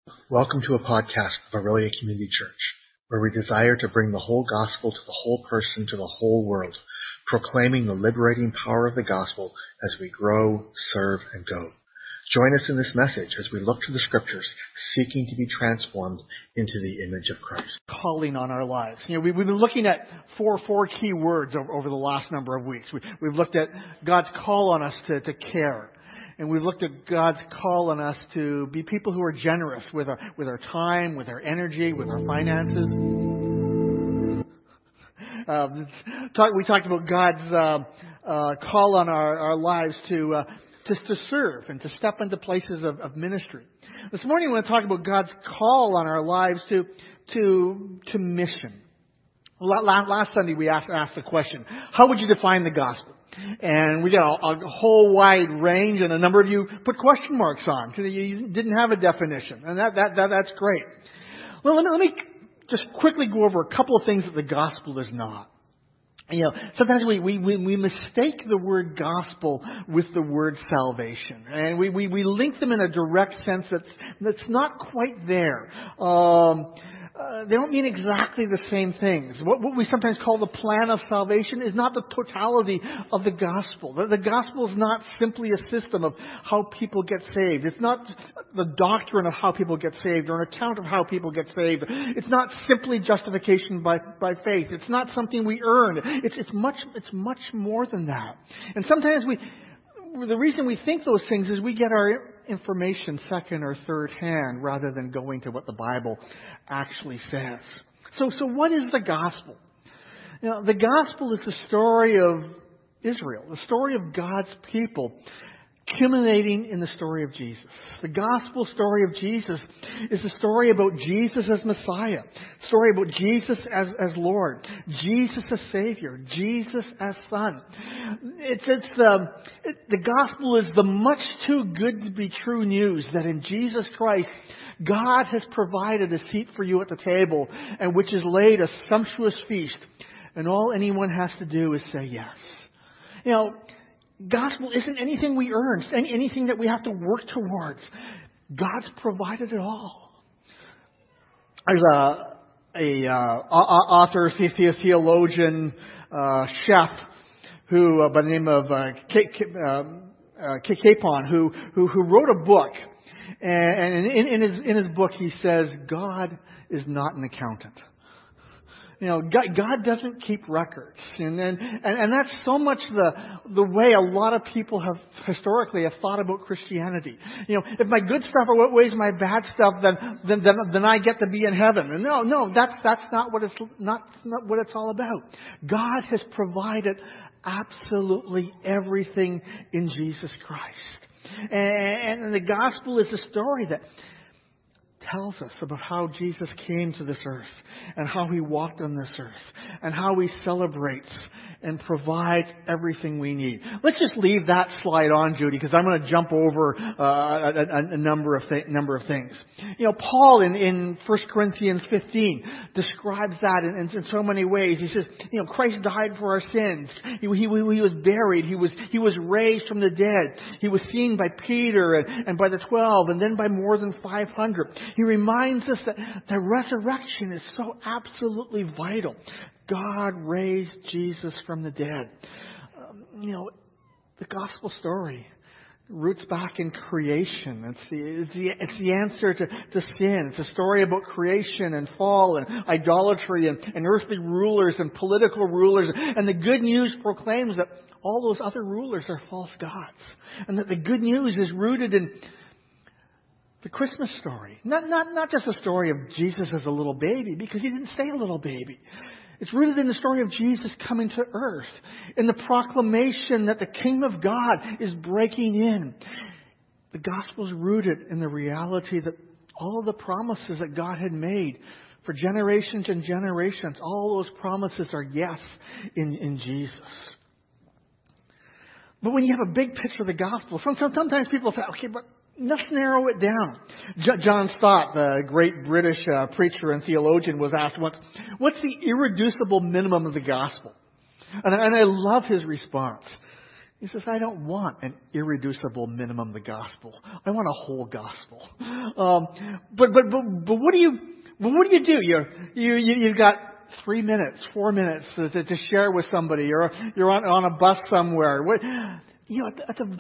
Welcome to a podcast of Aurelia Community Church, where we desire to bring the whole gospel to the whole person, to the whole world, proclaiming the liberating power of the gospel as we grow, serve, and go. Join us in this message as we look to the scriptures, seeking to be transformed into the image of Christ. Calling on our lives. We've been looking at four key words over the last number of weeks. We've looked at God's call on us to care. And we've looked at God's call on us to be people who are generous with our time, with our energy, with our finances. We talked about God's call on our lives to serve and to step into places of ministry. This morning, I want to talk about God's call on our lives to mission. Last Sunday, we asked the question: how would you define the gospel? And we got a whole wide range, and a number of you put question marks on because you didn't have a definition, and that's great. Well, let me just quickly go over a couple of things that the gospel is not. Sometimes we mistake the word gospel with the word salvation, and we link them in a direct sense that's not quite there. They don't mean exactly the same things. What we sometimes call the plan of salvation is not the totality of the gospel. The gospel is not simply a system of how people get saved. It's not the doctrine of how people get saved or an account of how people get saved. It's not simply justification by faith. It's not something we earn. It's much more than that. And sometimes the reason we think those things is we get our information second or third hand rather than going to what the Bible actually says. So what is the gospel? The gospel is the story of Israel, the story of God's people, culminating in the story of Jesus. The gospel story of Jesus is a story about Jesus as Messiah, a story about Jesus as Lord, Jesus as Savior, Jesus as Son. The gospel is the much too good to be true news that in Jesus Christ, God has provided a seat for you at the table, and which is laid a sumptuous feast, and all anyone has to do is say yes. Gospel isn't anything we earn, anything that we have to work towards. God's provided it all. There's a author, theologian, chef, who by the name of Capon, who wrote a book, and in his book he says God is not an accountant. God doesn't keep records, and that's so much the way a lot of people have historically thought about Christianity. If my good stuff outweighs my bad stuff, then I get to be in heaven. And no, that's not what it's all about. God has provided absolutely everything in Jesus Christ, and the gospel is a story that tells us about how Jesus came to this earth and how He walked on this earth and how He celebrates and provides everything we need. Let's just leave that slide on, Judy, because I'm going to jump over a number of things. Paul in 1 Corinthians 15 describes that in so many ways. He says, Christ died for our sins. He was buried. He was raised from the dead. He was seen by Peter and by the 12 and then by more than 500. He reminds us that the resurrection is so absolutely vital. God raised Jesus from the dead. The gospel story roots back in creation. It's the answer to sin. It's a story about creation and fall and idolatry and earthly rulers and political rulers. And the good news proclaims that all those other rulers are false gods. And that the good news is rooted in the Christmas story. Not just a story of Jesus as a little baby, because He didn't stay a little baby. It's rooted in the story of Jesus coming to earth, in the proclamation that the Kingdom of God is breaking in. The gospel is rooted in the reality that all of the promises that God had made for generations and generations, all those promises are yes in Jesus. But when you have a big picture of the gospel, sometimes people say, okay, but let's narrow it down. John Stott, the great British preacher and theologian, was asked once, what's the irreducible minimum of the gospel? And I love his response. He says, I don't want an irreducible minimum of the gospel. I want a whole gospel. But what do you do? You've got 3 minutes, 4 minutes to share with somebody, or you're on a bus somewhere. At the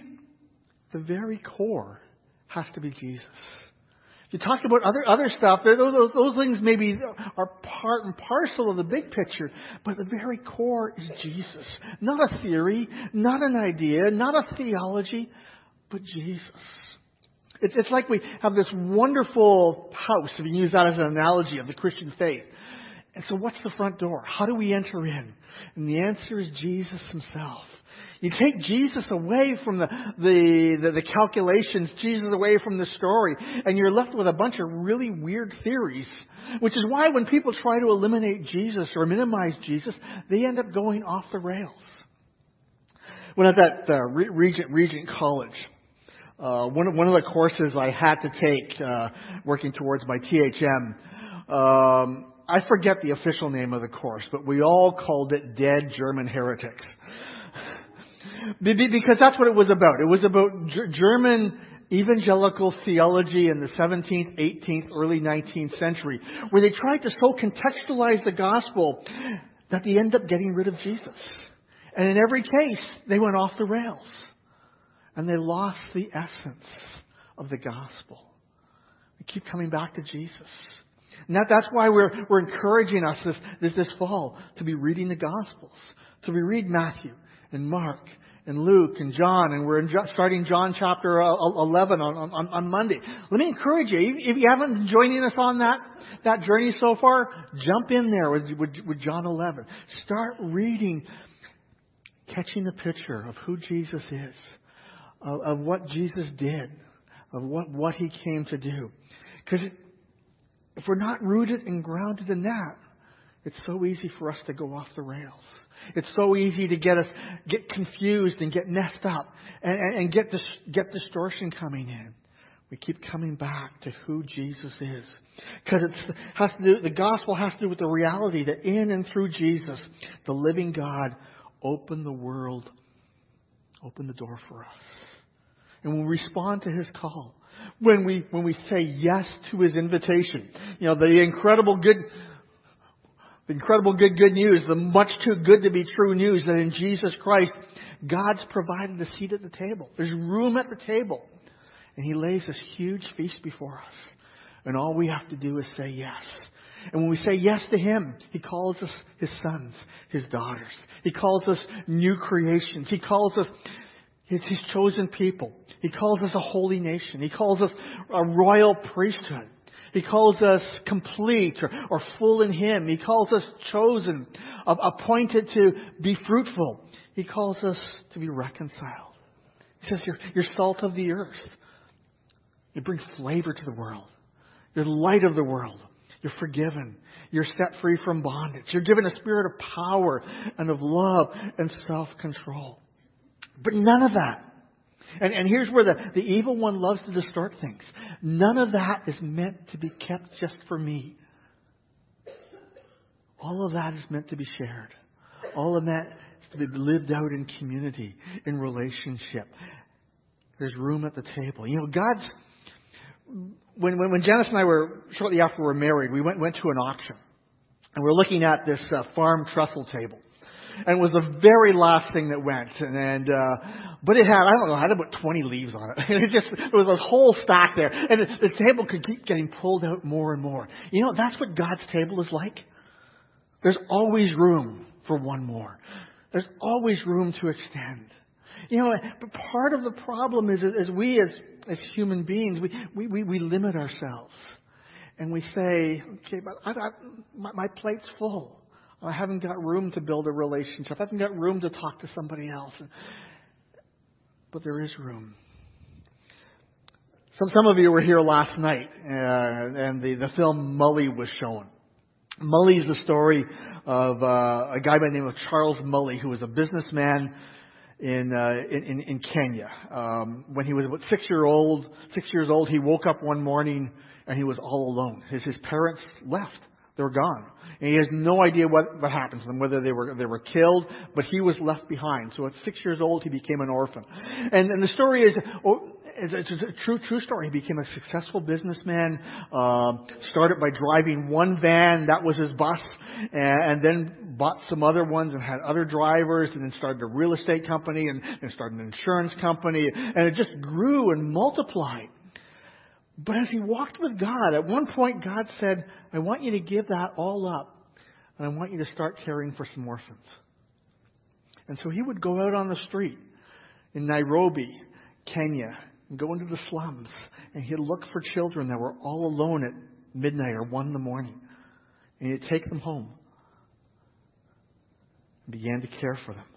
very core has to be Jesus. You talk about other stuff. Those things maybe are part and parcel of the big picture, but the very core is Jesus. Not a theory, not an idea, not a theology, but Jesus. It's like we have this wonderful house, if you use that as an analogy of the Christian faith. And so what's the front door? How do we enter in? And the answer is Jesus himself. You take Jesus away from the calculations, Jesus away from the story, and you're left with a bunch of really weird theories. Which is why when people try to eliminate Jesus or minimize Jesus, they end up going off the rails. When I was at Regent College, one of the courses I had to take working towards my THM, I forget the official name of the course, but we all called it Dead German Heretics. Because that's what it was about. It was about German evangelical theology in the 17th, 18th, early 19th century, where they tried to so contextualize the gospel that they end up getting rid of Jesus. And in every case, they went off the rails. And they lost the essence of the gospel. We keep coming back to Jesus. And that's why we're encouraging us this fall to be reading the Gospels. To read Matthew and Mark and Luke and John, and we're starting John chapter 11 on Monday. Let me encourage you, if you haven't been joining us on that journey so far, jump in there with John 11. Start reading, catching the picture of who Jesus is, of what Jesus did, of what He came to do. Because if we're not rooted and grounded in that, it's so easy for us to go off the rails. It's so easy to get confused and get messed up and get distortion coming in. We keep coming back to who Jesus is. Because the gospel has to do with the reality that in and through Jesus, the living God opened the world, opened the door for us. And when we respond to His call, when we say yes to His invitation, the incredible good news, the much too good to be true news that in Jesus Christ, God's provided a seat at the table. There's room at the table. And He lays this huge feast before us. And all we have to do is say yes. And when we say yes to Him, He calls us His sons, His daughters. He calls us new creations. He calls us His chosen people. He calls us a holy nation. He calls us a royal priesthood. He calls us complete or full in Him. He calls us chosen, appointed to be fruitful. He calls us to be reconciled. He says, you're salt of the earth. You bring flavor to the world. You're the light of the world. You're forgiven. You're set free from bondage. You're given a spirit of power and of love and self-control. But none of that. And here's where the evil one loves to distort things. None of that is meant to be kept just for me. All of that is meant to be shared. All of that is to be lived out in community, in relationship. There's room at the table. God's... When Janice and I were, shortly after we were married, we went to an auction. And we're looking at this farm trestle table. And it was the very last thing that went. But it had, had about 20 leaves on it. There was a whole stack there. And the table could keep getting pulled out more and more. That's what God's table is like. There's always room for one more. There's always room to extend. But part of the problem is we as human beings, we limit ourselves. And we say, okay, but my plate's full. I haven't got room to build a relationship. I haven't got room to talk to somebody else. But there is room. Some of you were here last night, and the film Mully was shown. Mully is the story of a guy by the name of Charles Mully, who was a businessman in Kenya. When he was about 6 years old, he woke up one morning and he was all alone. His parents left. They were gone. And he has no idea what happened to them, whether they were killed, but he was left behind. So at 6 years old, he became an orphan. And the story is, it's a true story. He became a successful businessman, started by driving one van, that was his bus, and then bought some other ones and had other drivers, and then started a real estate company, and then started an insurance company, and it just grew and multiplied. But as he walked with God, at one point God said, I want you to give that all up, and I want you to start caring for some orphans. And so he would go out on the street in Nairobi, Kenya, and go into the slums, and he'd look for children that were all alone at midnight or 1 a.m, and he'd take them home and began to care for them.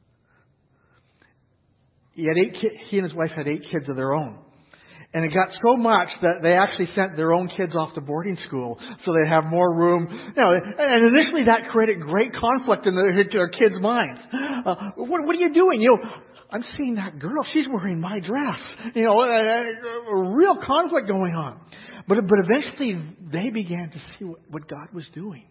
He and his wife had 8 kids of their own. And it got so much that they actually sent their own kids off to boarding school so they'd have more room. And initially that created great conflict in their kids' minds. What are you doing? I'm seeing that girl. She's wearing my dress. A real conflict going on. But eventually they began to see what God was doing.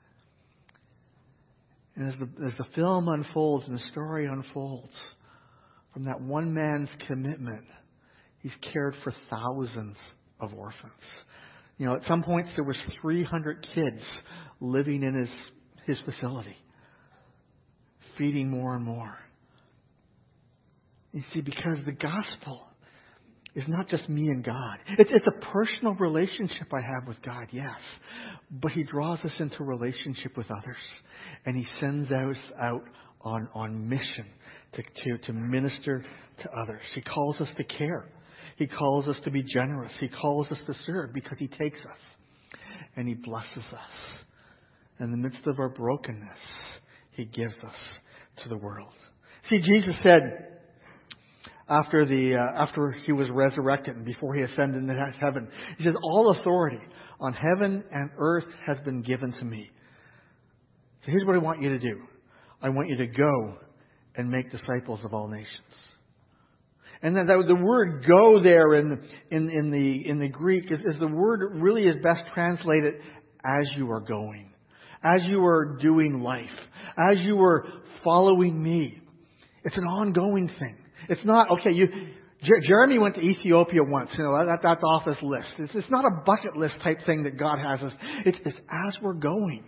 And as the film unfolds and the story unfolds, from that one man's commitment, he's cared for thousands of orphans. At some points there was 300 kids living in his facility, feeding more and more. You see, because the gospel is not just me and God. It's a personal relationship I have with God, yes. But He draws us into relationship with others. And He sends us out on mission to minister to others. He calls us to care. He calls us to be generous. He calls us to serve because He takes us and He blesses us. In the midst of our brokenness, He gives us to the world. See, Jesus said after He was resurrected and before He ascended into heaven, He says, all authority on heaven and earth has been given to me. So here's what I want you to do. I want you to go and make disciples of all nations. And then the word "go" there in the Greek is the word really is best translated as you are going, as you are doing life, as you are following me. It's an ongoing thing. It's not Jeremy went to Ethiopia once. That's off his list. It's not a bucket list type thing that God has us. It's as we're going.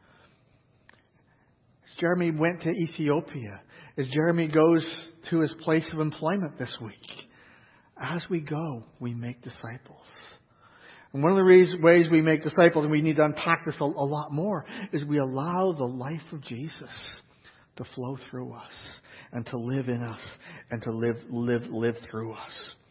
As Jeremy went to Ethiopia, as Jeremy goes to his place of employment this week, as we go, we make disciples. And one of the ways we make disciples, and we need to unpack this a lot more, is we allow the life of Jesus to flow through us and to live in us and to live through us.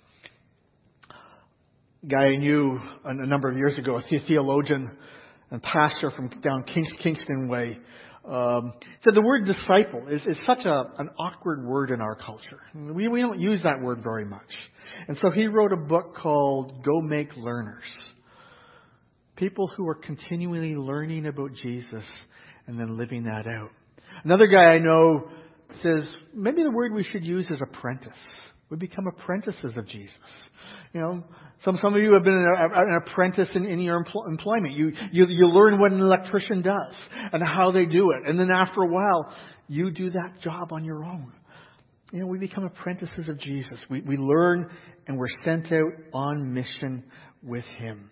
A guy I knew a number of years ago, a theologian and pastor from down Kingston Way, said the word disciple is such an awkward word in our culture. We don't use that word very much. And so he wrote a book called Go Make Learners. People who are continually learning about Jesus and then living that out. Another guy I know says maybe the word we should use is apprentice. We become apprentices of Jesus. Some of you have been an apprentice in your employment. You learn what an electrician does and how they do it. And then after a while, you do that job on your own. We become apprentices of Jesus. We learn and we're sent out on mission with Him.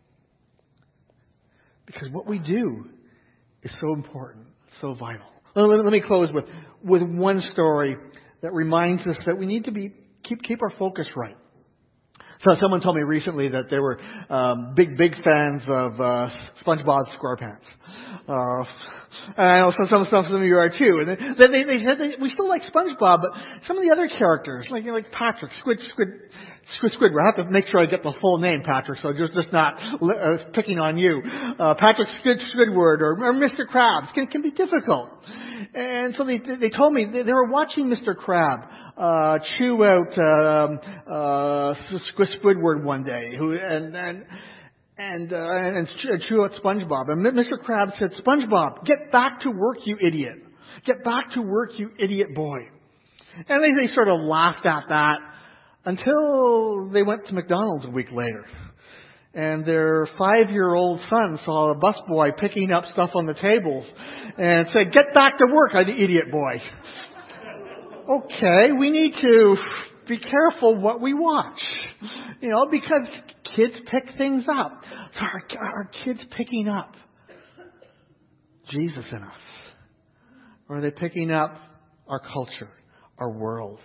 Because what we do is so important, so vital. Let me close with one story that reminds us that we need to keep our focus right. So someone told me recently that they were big fans of SpongeBob SquarePants. And I know some of you are too. And they said we still like SpongeBob, but some of the other characters, like Patrick, Squidward. I have to make sure I get the full name, Patrick, so just not picking on you. Patrick Squidward or Mr. Krabs can be difficult. And so they told me they were watching Mr. Crab chew out Squidward one day, and chew out SpongeBob. And Mr. Krabs said, "SpongeBob, get back to work, you idiot! Get back to work, you idiot boy!" And they sort of laughed at that until they went to McDonald's a week later. and their 5-year-old son saw a busboy picking up stuff on the tables and said, "Get back to work, you idiot boy." Okay, we need to be careful what we watch, because kids pick things up. So are kids picking up Jesus in us? Or are they picking up our culture, our world?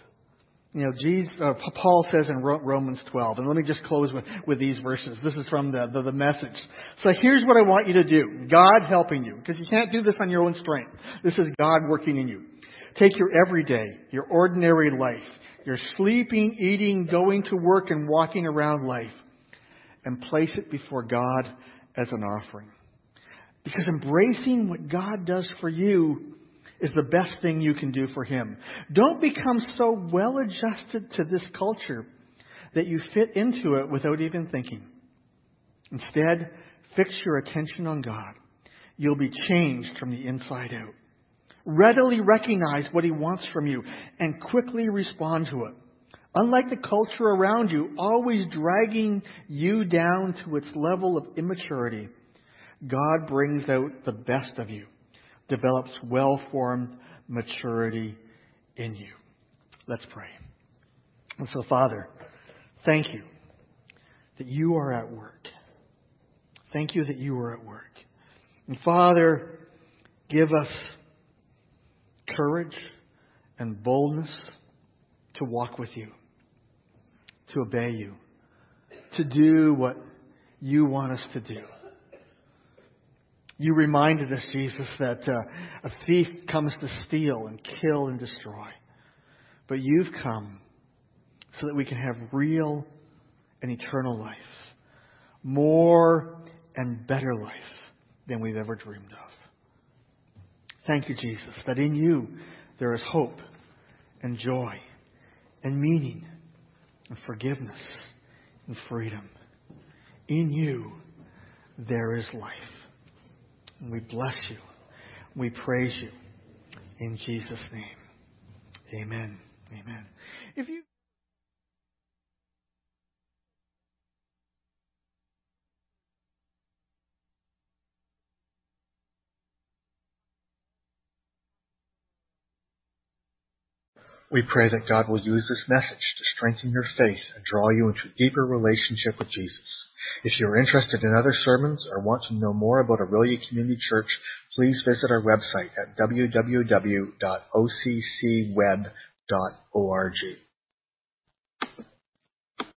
Paul says in Romans 12, and let me just close with these verses. This is from the Message. So here's what I want you to do. God helping you, because you can't do this on your own strength. This is God working in you. Take your everyday, your ordinary life, your sleeping, eating, going to work, and walking around life, and place it before God as an offering. Because embracing what God does for you is the best thing you can do for Him. Don't become so well adjusted to this culture that you fit into it without even thinking. Instead, fix your attention on God. You'll be changed from the inside out. Readily recognize what He wants from you and quickly respond to it. Unlike the culture around you, always dragging you down to its level of immaturity, God brings out the best of you, develops well-formed maturity in you. Let's pray. And so, Father, thank you that you are at work. Thank you that you are at work. And Father, give us courage and boldness to walk with you, to obey you, to do what you want us to do. You reminded us, Jesus, that a thief comes to steal and kill and destroy. But you've come so that we can have real and eternal life, more and better life than we've ever dreamed of. Thank you, Jesus, that in you there is hope and joy and meaning and forgiveness and freedom. In you there is life. And we bless you. We praise you. In Jesus' name. Amen. Amen. We pray that God will use this message to strengthen your faith and draw you into a deeper relationship with Jesus. If you are interested in other sermons or want to know more about Aurelia Community Church, please visit our website at www.occweb.org.